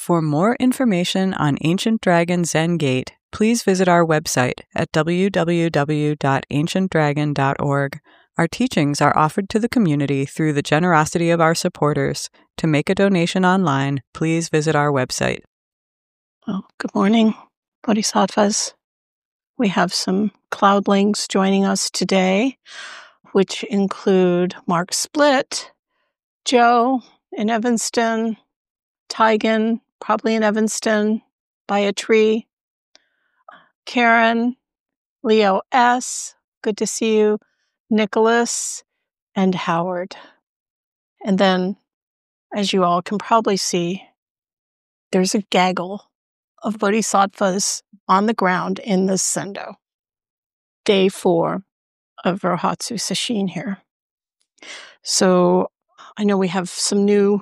For more information on Ancient Dragon Zen Gate, please visit our website at www.ancientdragon.org. Our teachings are offered to the community through the generosity of our supporters. To make a donation online, please visit our website. Well, good morning, Bodhisattvas. We have some cloudlings joining us today, which include Mark Split, Joe in Evanston, Tigan, probably in Evanston, by a tree, Karen, Leo S., good to see you, Nicholas, and Howard. And then, as you all can probably see, there's a gaggle of bodhisattvas on the ground in the Sendo. Day 4 of Rohatsu Sesshin here. So I know we have some new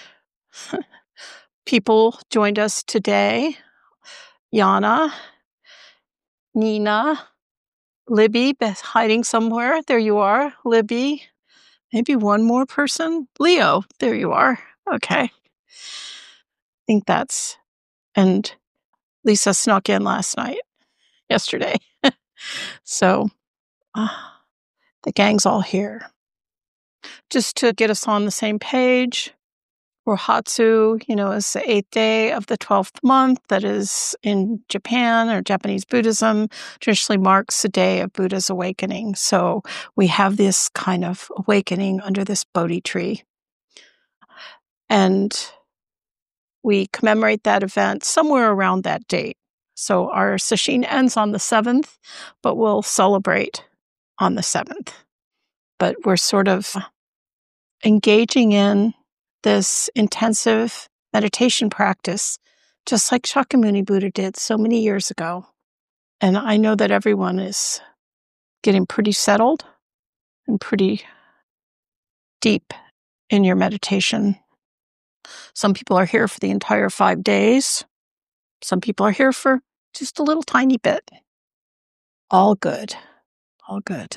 people joined us today. Yana, Nina, Libby, hiding somewhere. There you are, Libby. Maybe one more person. Leo, there you are. Okay. I think that's... And Lisa snuck in yesterday. So the gang's all here. Just to get us on the same page, Rohatsu, is the 8th day of the 12th month. That is in Japan or Japanese Buddhism, traditionally marks the day of Buddha's awakening. So we have this kind of awakening under this Bodhi tree. And we commemorate that event somewhere around that date. So our sesshin ends on the 7th, but we'll celebrate on the 7th. But we're sort of engaging in this intensive meditation practice, just like Shakyamuni Buddha did so many years ago. And I know that everyone is getting pretty settled and pretty deep in your meditation. Some people are here for the entire 5 days. Some people are here for just a little tiny bit. All good. All good.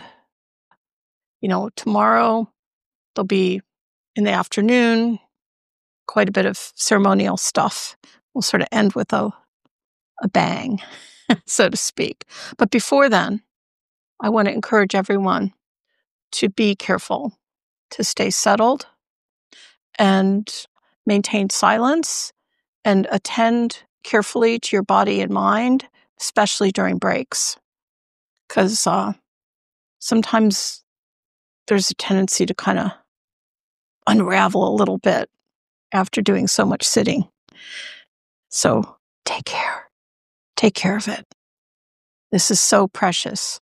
Tomorrow there'll be, in the afternoon, quite a bit of ceremonial stuff. We'll sort of end with a bang, so to speak. But before then, I want to encourage everyone to be careful, to stay settled and maintain silence and attend carefully to your body and mind, especially during breaks. Because sometimes there's a tendency to kind of unravel a little bit after doing so much sitting. So take care. Take care of it. This is so precious.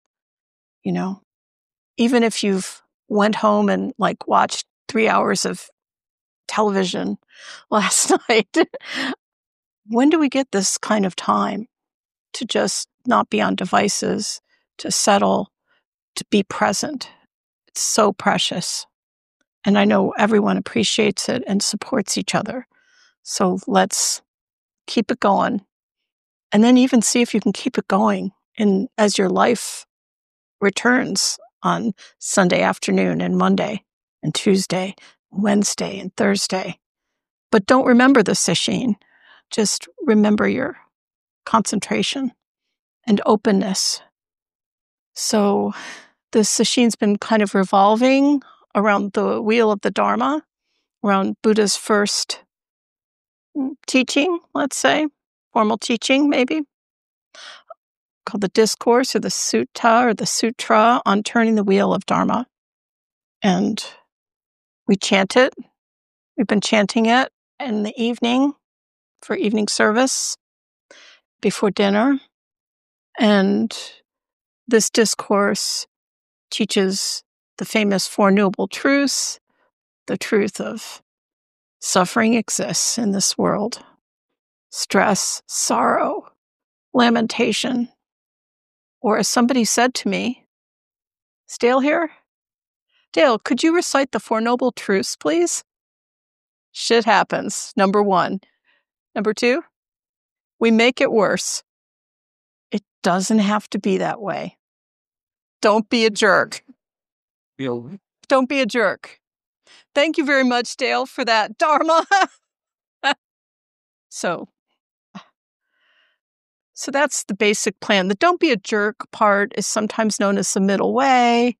Even if you've went home and watched 3 hours of television last night, when do we get this kind of time to just not be on devices, to settle, to be present? It's so precious. And I know everyone appreciates it and supports each other. So let's keep it going. And then even see if you can keep it going as your life returns on Sunday afternoon and Monday and Tuesday, Wednesday and Thursday. But don't remember the sesshin. Just remember your concentration and openness. So the sesshin's been kind of revolving around the wheel of the Dharma, around Buddha's first teaching, let's say, formal teaching maybe, called the Discourse or the Sutta or the Sutra on Turning the Wheel of Dharma. And we chant it. We've been chanting it in the evening for evening service before dinner. And this discourse teaches the famous Four Noble Truths, the truth of suffering exists in this world, stress, sorrow, lamentation. Or as somebody said to me, is Dale here? Dale, could you recite the Four Noble Truths, please? Shit happens, number 1. Number 2, we make it worse. It doesn't have to be that way. Don't be a jerk. Don't be a jerk. Thank you very much, Dale, for that Dharma. So that's the basic plan. The don't be a jerk part is sometimes known as the middle way.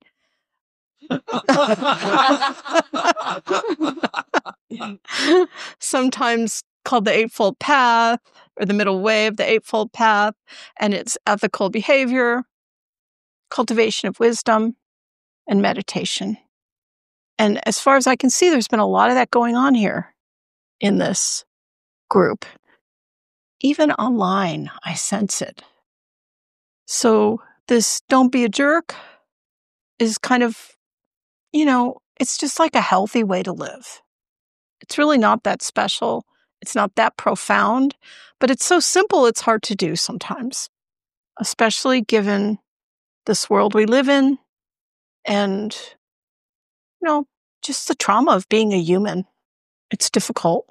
Sometimes called the Eightfold Path or the middle way of the Eightfold Path, and it's ethical behavior, cultivation of wisdom, and meditation. And as far as I can see, there's been a lot of that going on here in this group. Even online, I sense it. So this don't be a jerk is kind of, it's just like a healthy way to live. It's really not that special. It's not that profound, but it's so simple it's hard to do sometimes, especially given this world we live in and, just the trauma of being a human. It's difficult.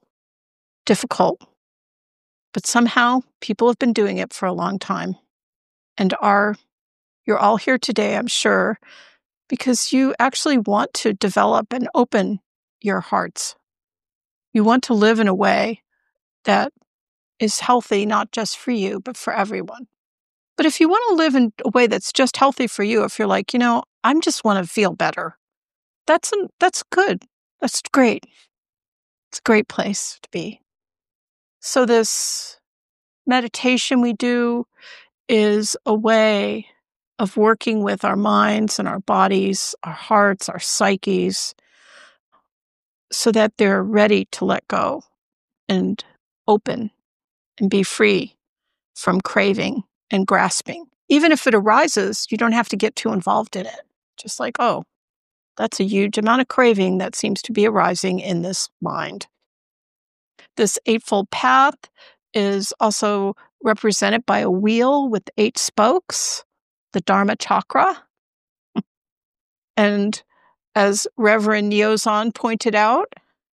But somehow people have been doing it for a long time and you're all here today, I'm sure, because you actually want to develop and open your hearts. You want to live in a way that is healthy, not just for you, but for everyone. But if you want to live in a way that's just healthy for you, if you're like, I just want to feel better, that's good. That's great. It's a great place to be. So this meditation we do is a way of working with our minds and our bodies, our hearts, our psyches, so that they're ready to let go and open and be free from craving and grasping. Even if it arises, you don't have to get too involved in it. Just like, oh, that's a huge amount of craving that seems to be arising in this mind. This Eightfold Path is also represented by a wheel with 8 spokes, the Dharma Chakra. And as Reverend Yozan pointed out,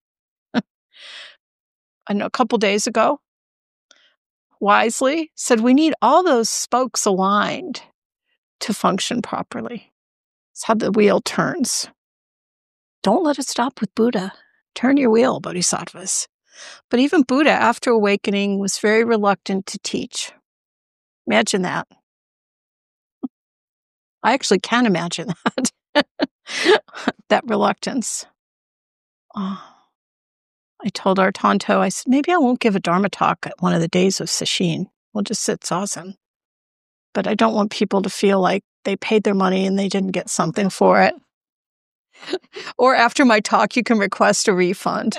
a couple days ago, wisely said we need all those spokes aligned to function properly. It's how the wheel turns. Don't let it stop with Buddha. Turn your wheel, bodhisattvas. But even Buddha, after awakening, was very reluctant to teach. Imagine that. I actually can imagine that. That reluctance. Oh. I told our Tonto, I said, maybe I won't give a Dharma talk at one of the days of Sesshin. We'll just sit zazen. But I don't want people to feel like they paid their money and they didn't get something for it. Or after my talk, you can request a refund.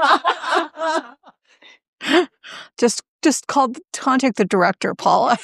Just contact the director, Paula.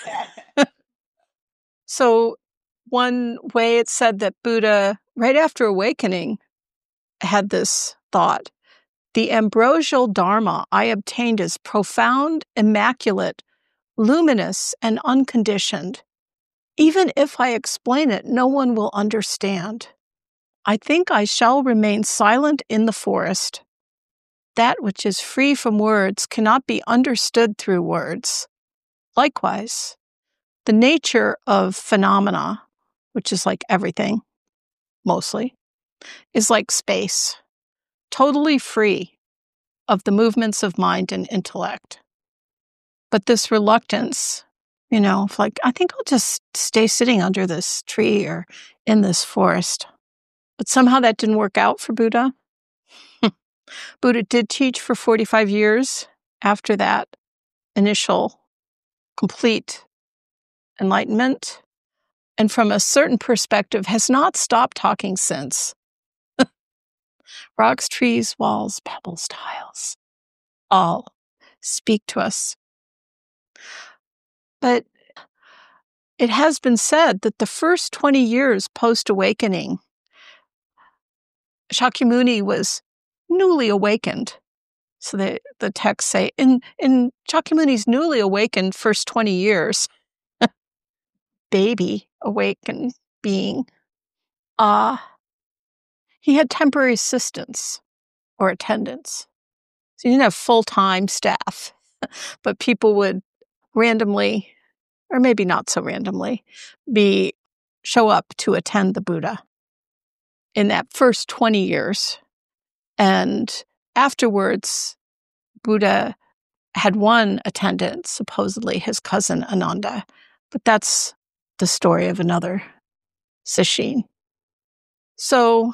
So one way it's said that Buddha, right after awakening, had this thought. The ambrosial Dharma I obtained is profound, immaculate, luminous, and unconditioned. Even if I explain it, no one will understand. I think I shall remain silent in the forest. That which is free from words cannot be understood through words. Likewise, the nature of phenomena, which is like everything, mostly, is like space, totally free of the movements of mind and intellect. But this reluctance, like, I think I'll just stay sitting under this tree or in this forest. But somehow that didn't work out for Buddha. Buddha did teach for 45 years after that initial complete enlightenment. And from a certain perspective, has not stopped talking since. Rocks, trees, walls, pebbles, tiles, all speak to us. But it has been said that the first 20 years post-awakening, Shakyamuni was newly awakened. So the texts say, in Shakyamuni's newly awakened first 20 years, baby awakened being, he had temporary assistants or attendants. So he didn't have full-time staff, but people would randomly, or maybe not so randomly, show up to attend the Buddha in that first 20 years. And afterwards, Buddha had one attendant, supposedly his cousin Ananda. But that's the story of another Sesshin. So,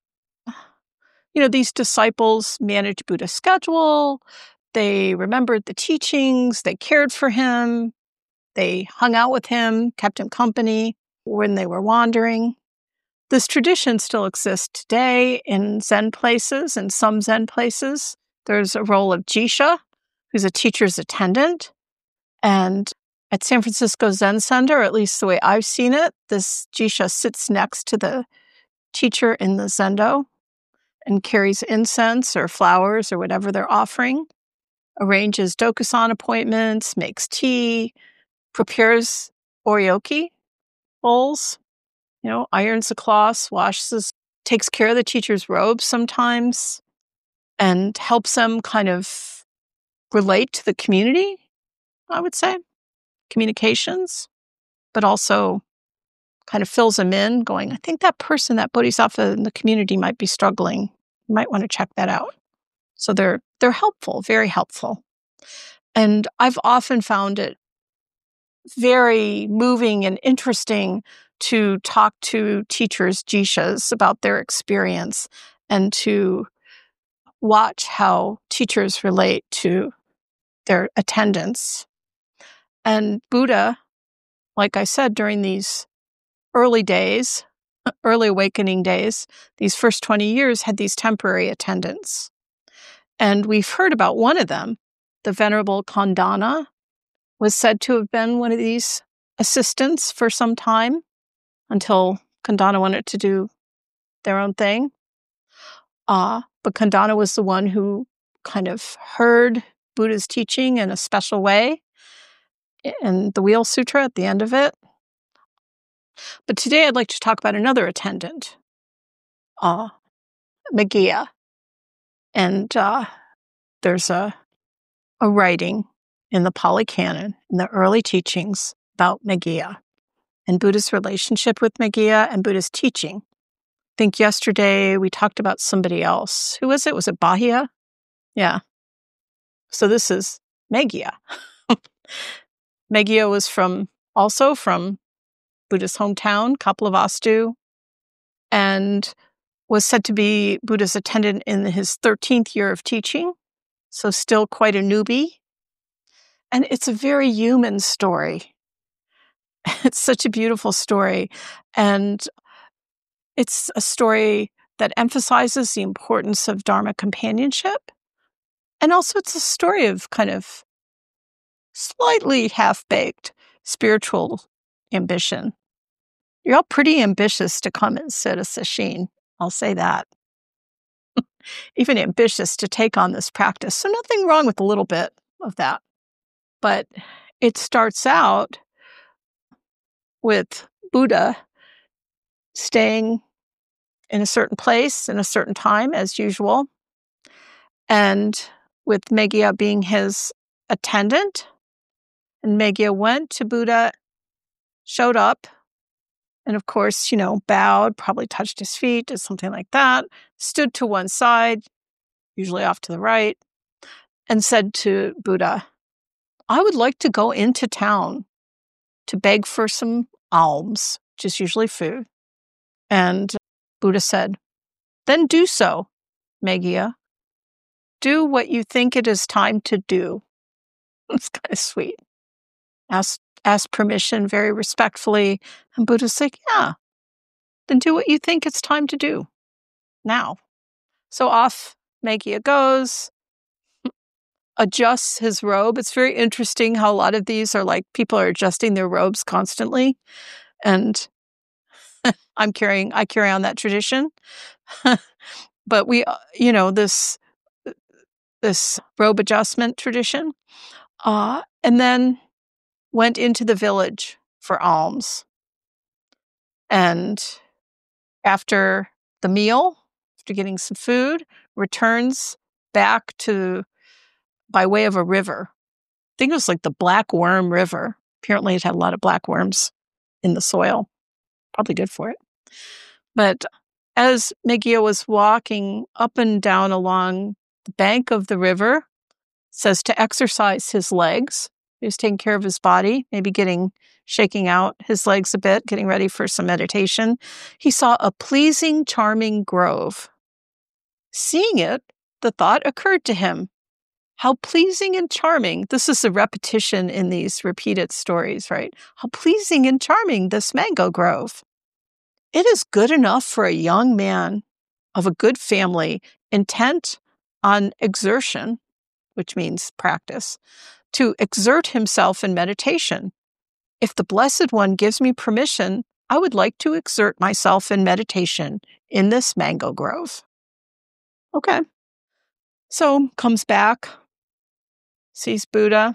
these disciples managed Buddha's schedule. They remembered the teachings. They cared for him. They hung out with him, kept him company when they were wandering. This tradition still exists today in Zen places, in some Zen places. There's a role of Jisha, who's a teacher's attendant. And at San Francisco Zen Center, at least the way I've seen it, this Jisha sits next to the teacher in the Zendo and carries incense or flowers or whatever they're offering, arranges dokusan appointments, makes tea, prepares oryoki bowls, irons the cloths, takes care of the teacher's robes sometimes, and helps them kind of relate to the community, I would say, communications, but also kind of fills them in, going, I think that person, that bodhisattva in the community might be struggling. You might want to check that out. So they're helpful, very helpful. And I've often found it very moving and interesting to talk to teachers, jishas, about their experience and to watch how teachers relate to their attendants. And Buddha, like I said, during these early days, early awakening days, these first 20 years had these temporary attendants. And we've heard about one of them, the Venerable Khandana, was said to have been one of these assistants for some time until Khandana wanted to do their own thing. But Khandana was the one who kind of heard Buddha's teaching in a special way in the Wheel Sutra at the end of it. But today I'd like to talk about another attendant, Meghiya. And there's a writing in the Pali Canon, in the early teachings about Meghiya and Buddha's relationship with Meghiya and Buddha's teaching. I think yesterday we talked about somebody else. Who was it? Was it Bahia? Yeah. So this is Meghiya. Meghiya was also from Buddha's hometown, Kapilavastu, and was said to be Buddha's attendant in his 13th year of teaching, so still quite a newbie. And it's a very human story. It's such a beautiful story. And it's a story that emphasizes the importance of Dharma companionship. And also it's a story of kind of slightly half-baked spiritual ambition. You're all pretty ambitious to come and sit a sesshin. I'll say that. Even ambitious to take on this practice. So nothing wrong with a little bit of that. But it starts out with Buddha staying in a certain place, in a certain time, as usual, and with Meghiya being his attendant. And Meghiya went to Buddha, showed up, and of course, bowed, probably touched his feet, did something like that, stood to one side, usually off to the right, and said to Buddha, I would like to go into town to beg for some alms, which is usually food. And Buddha said, then do so, Meghiya. Do what you think it is time to do. It's kind of sweet. Ask permission very respectfully. And Buddha's like, yeah, then do what you think it's time to do now. So off Meghiya goes, adjusts his robe. It's very interesting how a lot of these are like people are adjusting their robes constantly. And I carry on that tradition. But we, this robe adjustment tradition. And then went into the village for alms. And after the meal, after getting some food, returns back by way of a river. I think it was like the Black Worm River. Apparently it had a lot of black worms in the soil. Probably good for it. But as Meghiya was walking up and down along the bank of the river, says to exercise his legs. He was taking care of his body, maybe shaking out his legs a bit, getting ready for some meditation. He saw a pleasing, charming grove. Seeing it, the thought occurred to him, how pleasing and charming, this is a repetition in these repeated stories, right? How pleasing and charming this mango grove. It is good enough for a young man of a good family, intent on exertion, which means practice, to exert himself in meditation. If the Blessed One gives me permission, I would like to exert myself in meditation in this mango grove. Okay. So comes back, sees Buddha,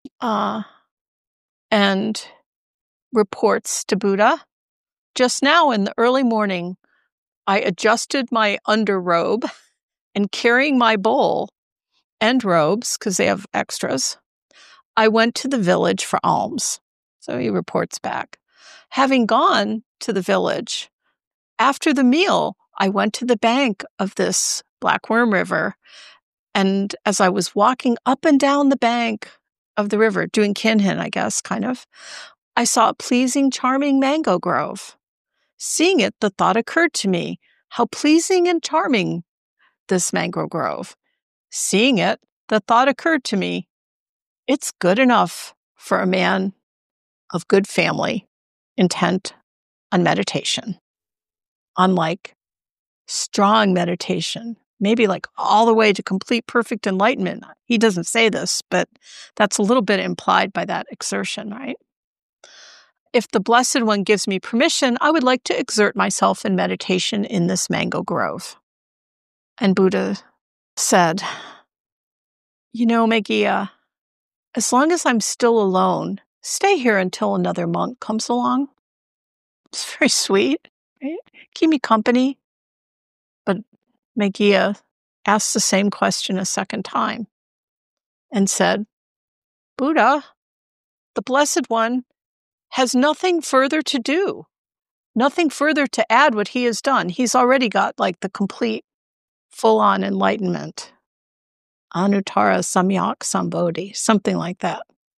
and reports to Buddha, just now in the early morning, I adjusted my underrobe and carrying my bowl and robes, because they have extras, I went to the village for alms. So he reports back. Having gone to the village, after the meal, I went to the bank of this Black Worm River. And as I was walking up and down the bank of the river, doing kinhin, I guess, kind of, I saw a pleasing, charming mango grove. Seeing it, the thought occurred to me, how pleasing and charming this mango grove. Seeing it, the thought occurred to me, it's good enough for a man of good family, intent on meditation. Unlike strong meditation, maybe like all the way to complete perfect enlightenment. He doesn't say this, but that's a little bit implied by that exertion, right? If the Blessed One gives me permission, I would like to exert myself in meditation in this mango grove. And Buddha said, you know, Meghiya, as long as I'm still alone, stay here until another monk comes along. It's very sweet, right? Keep me company. But Meghiya asked the same question a second time and said, Buddha, the Blessed One has nothing further to do, nothing further to add what he has done. He's already got like the complete, full-on enlightenment. Anuttara Samyak Sambodhi, something like that.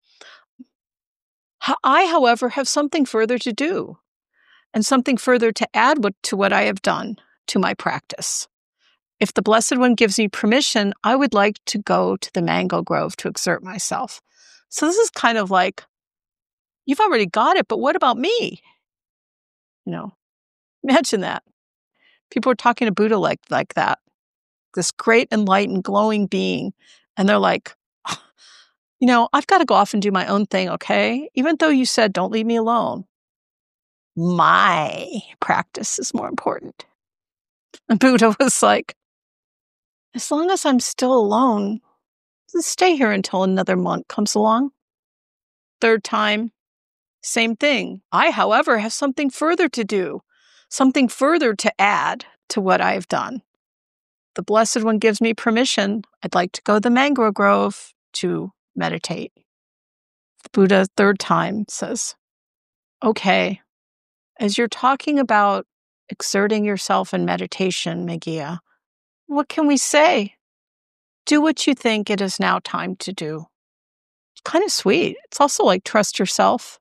I, however, have something further to do and something further to add to what I have done to my practice. If the Blessed One gives me permission, I would like to go to the mango grove to exert myself. So this is kind of like, you've already got it, but what about me? You know, imagine that. People are talking to Buddha like that, this great enlightened, glowing being. And they're like, you know, I've got to go off and do my own thing, okay? Even though you said, don't leave me alone. My practice is more important. And Buddha was like, as long as I'm still alone, just stay here until another monk comes along. Third time, same thing. I, however, have something further to do, something further to add to what I've done. The Blessed One gives me permission. I'd like to go to the mango grove to meditate. The Buddha, third time, says, okay, as you're talking about exerting yourself in meditation, Meghiya, what can we say? Do what you think it is now time to do. It's kind of sweet. It's also like trust yourself.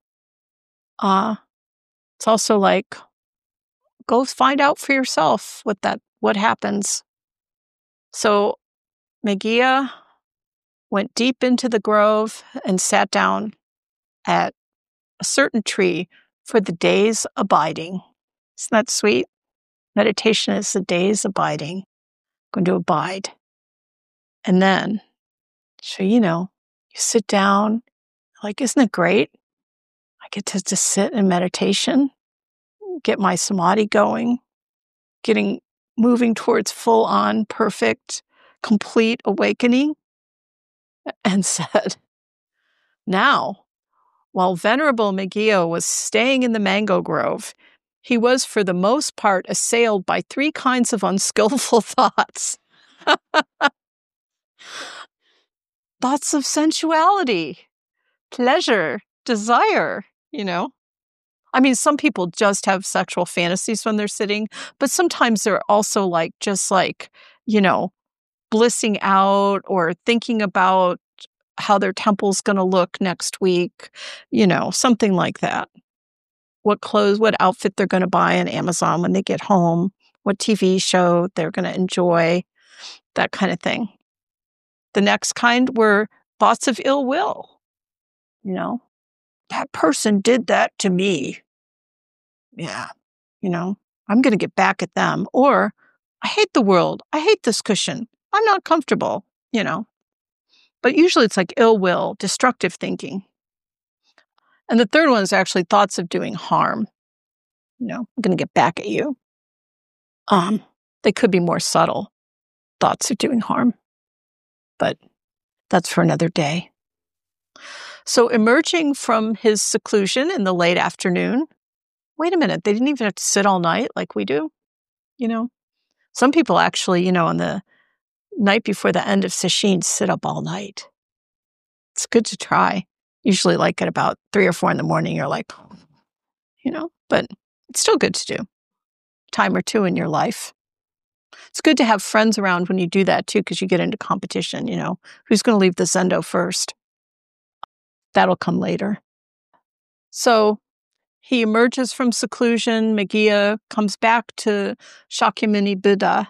It's also like go find out for yourself what happens. So Meghiya went deep into the grove and sat down at a certain tree for the day's abiding. Isn't that sweet? Meditation is the day's abiding. Going to abide. And then, so you sit down, like, isn't it great? I get to just sit in meditation, get my samadhi going, moving towards full-on, perfect, complete awakening. And said, now, while Venerable Meghiya was staying in the mango grove, he was for the most part assailed by 3 kinds of unskillful thoughts. Thoughts of sensuality, pleasure, desire, I mean, some people just have sexual fantasies when they're sitting, but sometimes they're also blissing out or thinking about how their temple's going to look next week, something like that. What clothes, what outfit they're going to buy on Amazon when they get home, what TV show they're going to enjoy, that kind of thing. The next kind were thoughts of ill will. That person did that to me. Yeah. I'm going to get back at them. Or I hate the world. I hate this cushion. I'm not comfortable, But usually it's like ill will, destructive thinking. And the third one is actually thoughts of doing harm. I'm going to get back at you. They could be more subtle thoughts of doing harm, but that's for another day. So emerging from his seclusion in the late afternoon, wait a minute, they didn't even have to sit all night like we do. Some people actually, on the night before the end of Sesshin, sit up all night. It's good to try. Usually like at about 3 or 4 in the morning, you're like, but it's still good to do. Time or two in your life. It's good to have friends around when you do that too, because you get into competition, who's going to leave the Zendo first? That'll come later. So he emerges from seclusion. Megillah comes back to Shakyamuni Buddha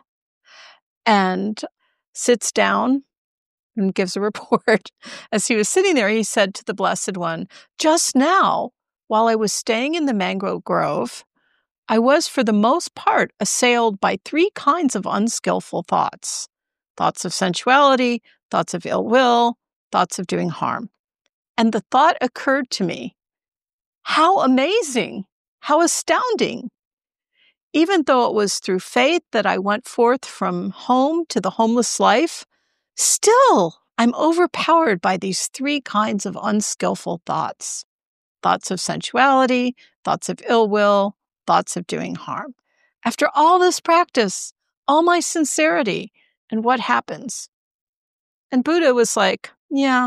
and sits down and gives a report. As he was sitting there, he said to the Blessed One, "Just now, while I was staying in the mangrove grove, I was for the most part assailed by 3 kinds of unskillful thoughts. Thoughts of sensuality, thoughts of ill will, thoughts of doing harm. And the thought occurred to me, how amazing, how astounding. Even though it was through faith that I went forth from home to the homeless life, still I'm overpowered by these 3 kinds of unskillful thoughts. Thoughts of sensuality, thoughts of ill will, thoughts of doing harm. After all this practice, all my sincerity, and what happens?" And Buddha was like, yeah,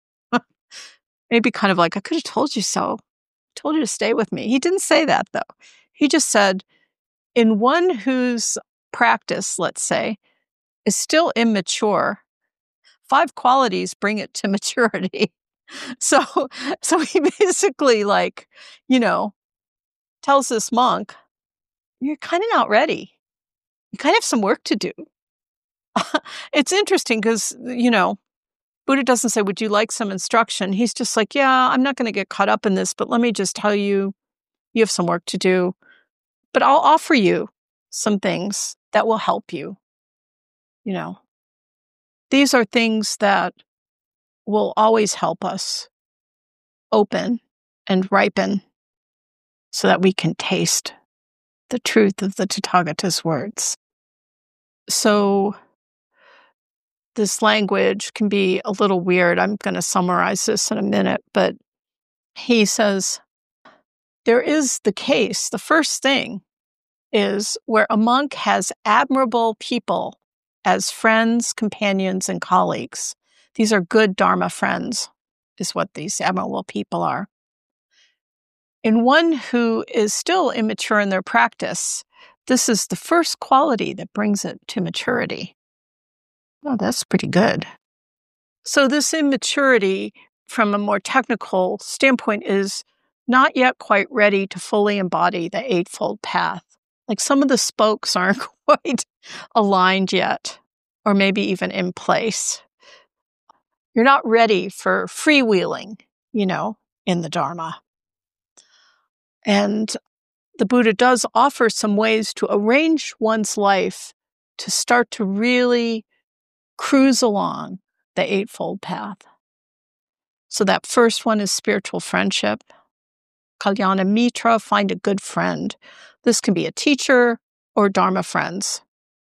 maybe kind of like, I could have told you so. I told you to stay with me. He didn't say that though. He just said, in one whose practice, let's say, is still immature, 5 qualities bring it to maturity. So he basically tells this monk, you're kind of not ready. You kind of have some work to do. It's interesting because, Buddha doesn't say, would you like some instruction? He's just like, yeah, I'm not going to get caught up in this, but let me just tell you, you have some work to do. But I'll offer you some things that will help you. These are things that will always help us open and ripen so that we can taste the truth of the Tathagata's words. So this language can be a little weird. I'm going to summarize this in a minute, but he says, there is the case, the first thing is where a monk has admirable people as friends, companions, and colleagues. These are good Dharma friends, is what these admirable people are. In one who is still immature in their practice, this is the first quality that brings it to maturity. Oh, that's pretty good. So this immaturity, from a more technical standpoint, is not yet quite ready to fully embody the Eightfold Path. Like some of the spokes aren't quite aligned yet, or maybe even in place. You're not ready for freewheeling, in the Dharma. And the Buddha does offer some ways to arrange one's life to start to really cruise along the Eightfold Path. So that first one is spiritual friendship. Kalyana Mitra, find a good friend. This can be a teacher or Dharma friends.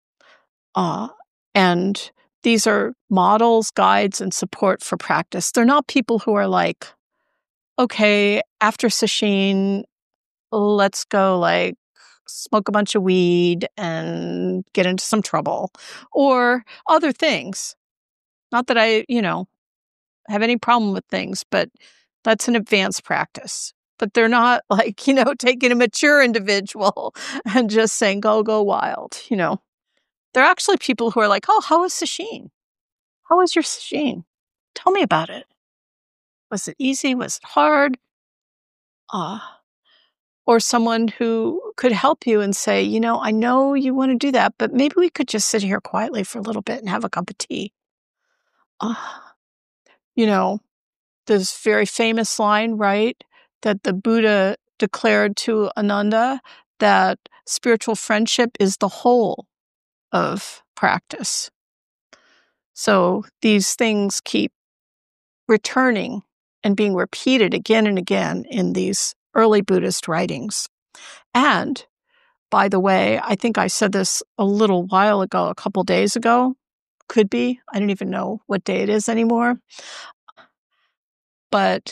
And these are models, guides, and support for practice. They're not people who are like, okay, after Sesshin, let's go smoke a bunch of weed and get into some trouble or other things. Not that I, have any problem with things, but that's an advanced practice. But they're not taking a mature individual and just saying, go wild, They're actually people who are like, oh, how was Sesshin? How was your Sesshin? Tell me about it. Was it easy? Was it hard? Or someone who could help you and say, I know you want to do that, but maybe we could just sit here quietly for a little bit and have a cup of tea. This very famous line, right? That the Buddha declared to Ananda, that spiritual friendship is the whole of practice. So these things keep returning and being repeated again and again in these early Buddhist writings. And, by the way, I think I said this a little while ago, a couple days ago. Could be. I don't even know what day it is anymore. But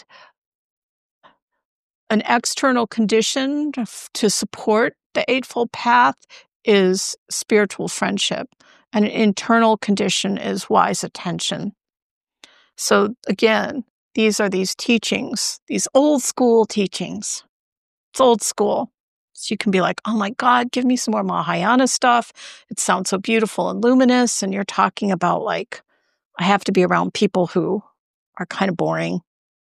an external condition to support the Eightfold Path is spiritual friendship. And an internal condition is wise attention. So again, these are these teachings, these old school teachings. It's old school. So you can be like, oh my God, give me some more Mahayana stuff. It sounds so beautiful and luminous. And you're talking about like, I have to be around people who are kind of boring.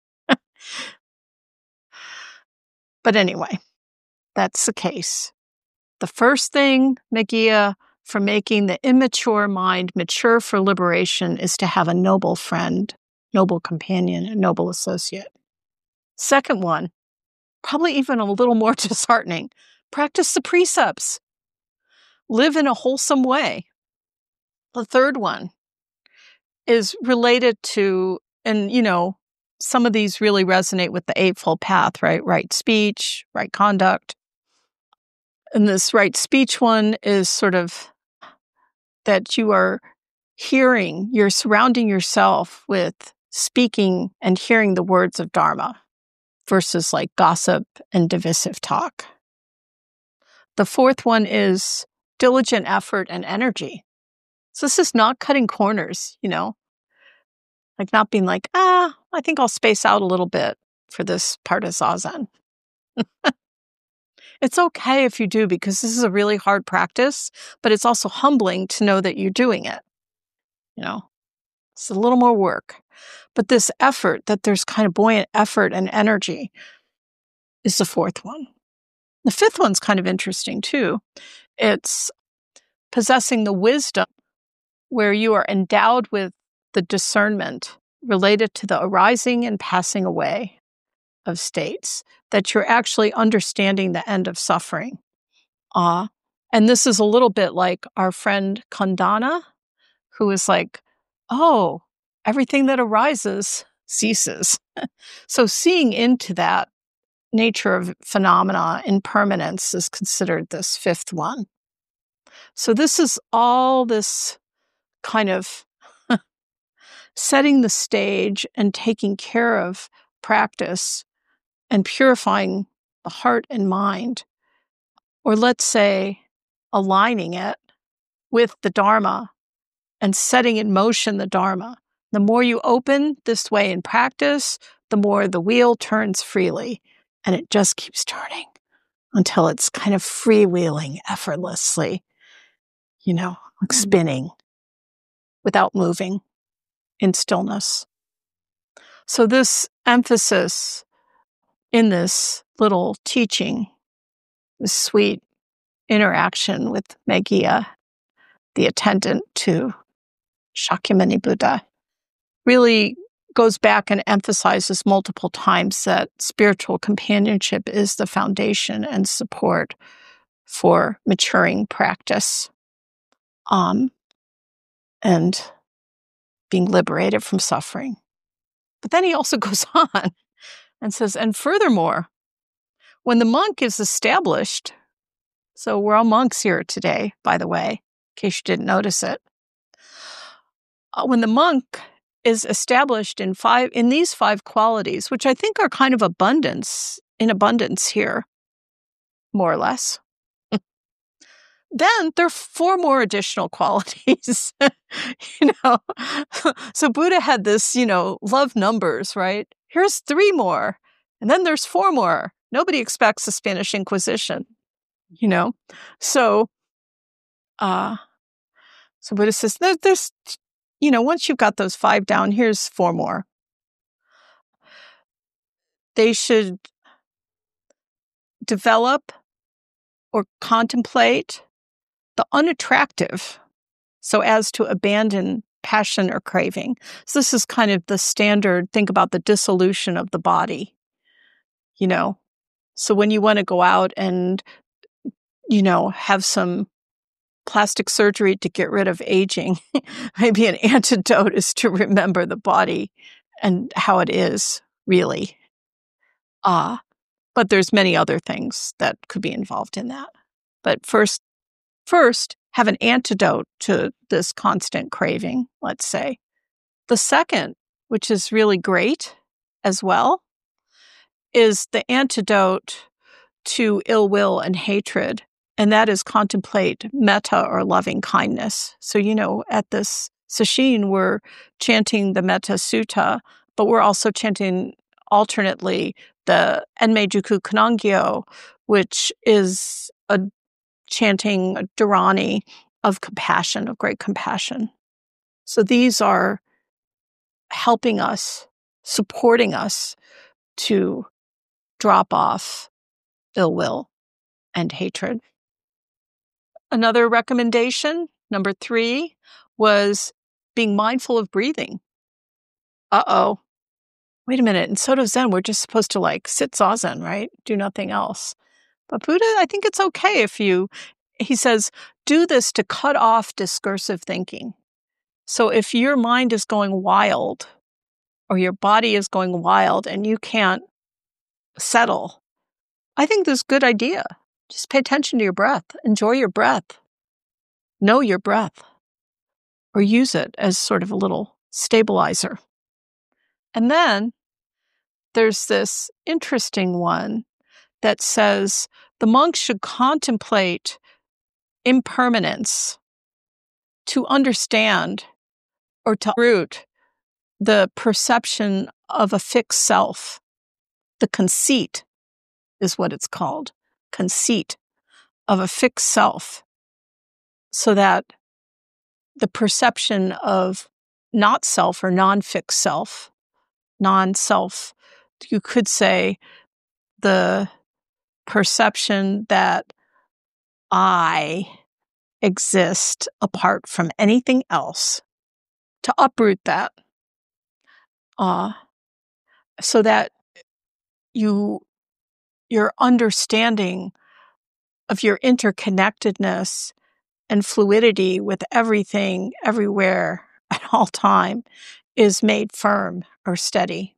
But anyway, that's the case. The first thing, Meghiya, for making the immature mind mature for liberation is to have a noble friend, noble companion, a noble associate. Second one, probably even a little more disheartening, practice the precepts. Live in a wholesome way. The third one is related to, and some of these really resonate with the Eightfold Path, right? Right speech, right conduct. And this right speech one is sort of that you are hearing, you're surrounding yourself with speaking and hearing the words of Dharma versus like gossip and divisive talk. The fourth one is diligent effort and energy. So this is not cutting corners, like not being like, I think I'll space out a little bit for this part of Zazen. It's okay if you do, because this is a really hard practice, but it's also humbling to know that you're doing it. It's a little more work. But this effort, that there's kind of buoyant effort and energy, is the fourth one. The fifth one's kind of interesting too. It's possessing the wisdom where you are endowed with the discernment related to the arising and passing away of states, that you're actually understanding the end of suffering. And this is a little bit like our friend Khandana, who is like, everything that arises ceases. So seeing into that nature of phenomena, impermanence, is considered this fifth one. So this is all this kind of setting the stage and taking care of practice and purifying the heart and mind, or let's say aligning it with the Dharma and setting in motion the Dharma. The more you open this way in practice, the more the wheel turns freely, and it just keeps turning until it's kind of freewheeling effortlessly, like spinning without moving in stillness. So this emphasis in this little teaching, this sweet interaction with Meghiya, the attendant to Shakyamuni Buddha, really goes back and emphasizes multiple times that spiritual companionship is the foundation and support for maturing practice, and being liberated from suffering. But then he also goes on and says, and furthermore, when the monk is established, so we're all monks here today, by the way, in case you didn't notice it. When the monk is established in these five qualities, which I think are kind of in abundance here, more or less, then there are four more additional qualities. So Buddha had this, love numbers, right? Here's 3 more, and then there's 4 more. Nobody expects the Spanish Inquisition, So Buddha says there's once you've got those 5 down, here's 4 more. They should develop or contemplate the unattractive so as to abandon passion or craving. So this is kind of the standard, think about the dissolution of the body, So when you want to go out and, have some plastic surgery to get rid of aging, maybe an antidote is to remember the body and how it is really. But there's many other things that could be involved in that. But first, have an antidote to this constant craving, let's say. The second, which is really great as well, is the antidote to ill will and hatred, and that is contemplate metta or loving kindness. So, at this sesshin, we're chanting the Metta Sutta, but we're also chanting alternately the Enmei Juku Kanangyo, which is chanting a dharani of compassion, of great compassion. So these are helping us, supporting us to drop off ill will and hatred. Another recommendation, number 3, was being mindful of breathing. Wait a minute. In Soto Zen, we're just supposed to sit zazen, right? Do nothing else. But Buddha, I think it's okay he says, do this to cut off discursive thinking. So if your mind is going wild or your body is going wild and you can't settle, I think this is a good idea. Just pay attention to your breath. Enjoy your breath. Know your breath. Or use it as sort of a little stabilizer. And then there's this interesting one that says the monk should contemplate impermanence to understand or to root the perception of a fixed self. The conceit is what it's called. Conceit of a fixed self. So that the perception of not self or non-fixed self, non-self, you could say the perception that I exist apart from anything else, to uproot that, so that your understanding of your interconnectedness and fluidity with everything, everywhere, at all time, is made firm or steady.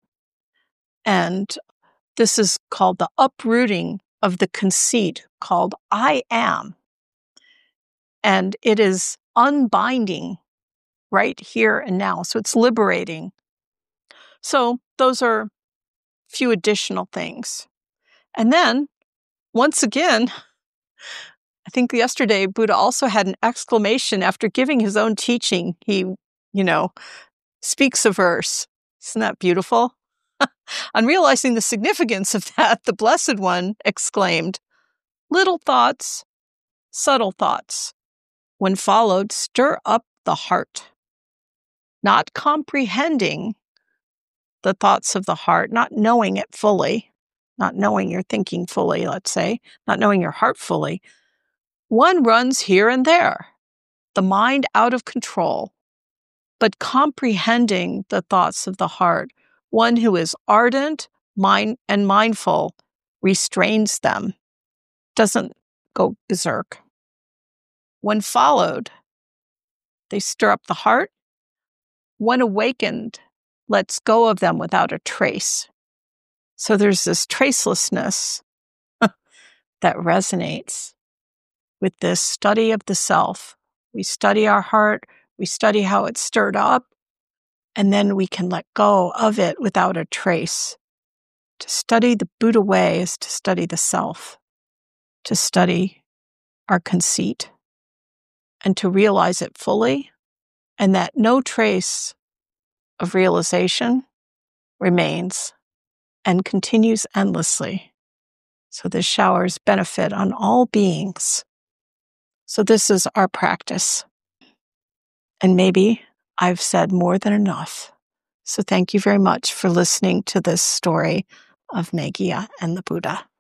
And this is called the uprooting of the conceit called I am. And it is unbinding right here and now. So it's liberating. So those are a few additional things. And then, once again, I think yesterday Buddha also had an exclamation after giving his own teaching. He, speaks a verse. Isn't that beautiful? On realizing the significance of that, the Blessed One exclaimed, "Little thoughts, subtle thoughts, when followed, stir up the heart." Not comprehending the thoughts of the heart, not knowing it fully, not knowing your thinking fully, let's say, not knowing your heart fully. One runs here and there, the mind out of control, but comprehending the thoughts of the heart, one who is ardent, and mindful, restrains them, doesn't go berserk. When followed, they stir up the heart. When awakened, lets go of them without a trace. So there's this tracelessness that resonates with this study of the self. We study our heart, we study how it's stirred up, and then we can let go of it without a trace. To study the Buddha way is to study the self, to study our conceit, and to realize it fully, and that no trace of realization remains and continues endlessly. So this showers benefit on all beings. So this is our practice. And maybe I've said more than enough. So thank you very much for listening to this story of Nagia and the Buddha.